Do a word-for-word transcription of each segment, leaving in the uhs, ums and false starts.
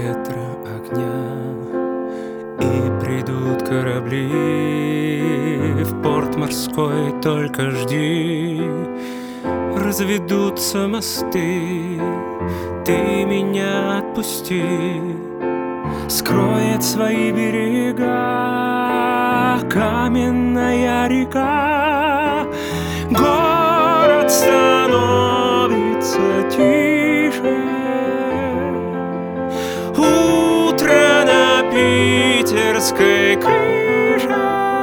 ветра, огня, и придут корабли в порт морской, только жди. Разведутся мосты, ты меня отпусти. Скроет свои берега каменная река. Город становится тише. Утро на питерской крыше.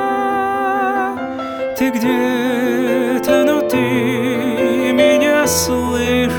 Ты где-то, но ты меня слышишь.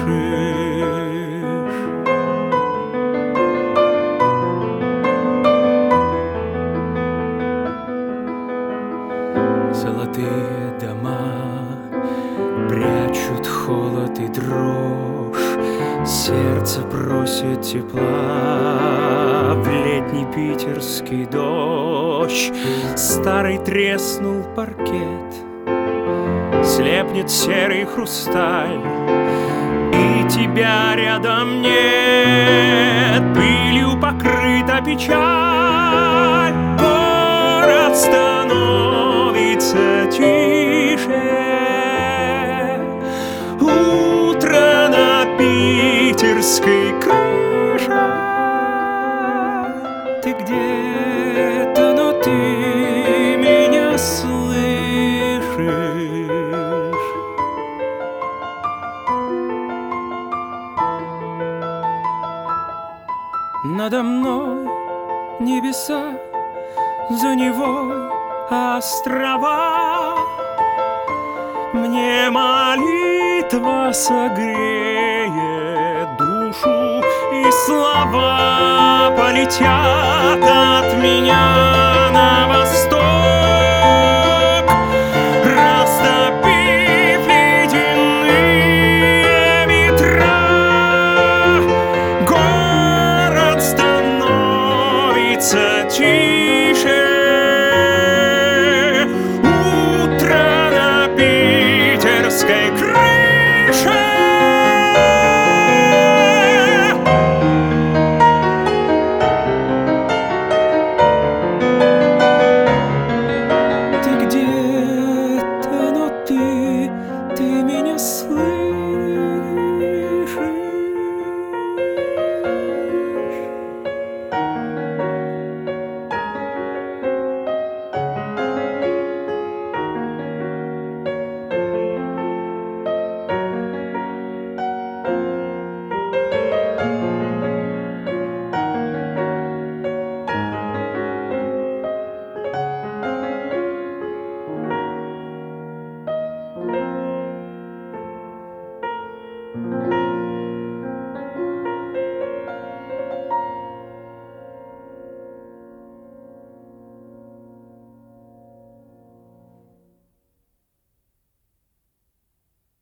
Золотые дома прячут холод и дрожь. Сердце просит тепла в летний питерский дождь. Старый треснул паркет, слепнет серый хрусталь, и тебя рядом нет. Пылью покрыта печаль. Город становится тише. Утро на питерской крыше. Ты где-то, но ты меня слышишь. Надо мной небеса, за Невой острова. Мне молитва согреет душу, и слова полетят от меня на восток, растопив ледяные ветра. Город становится тише.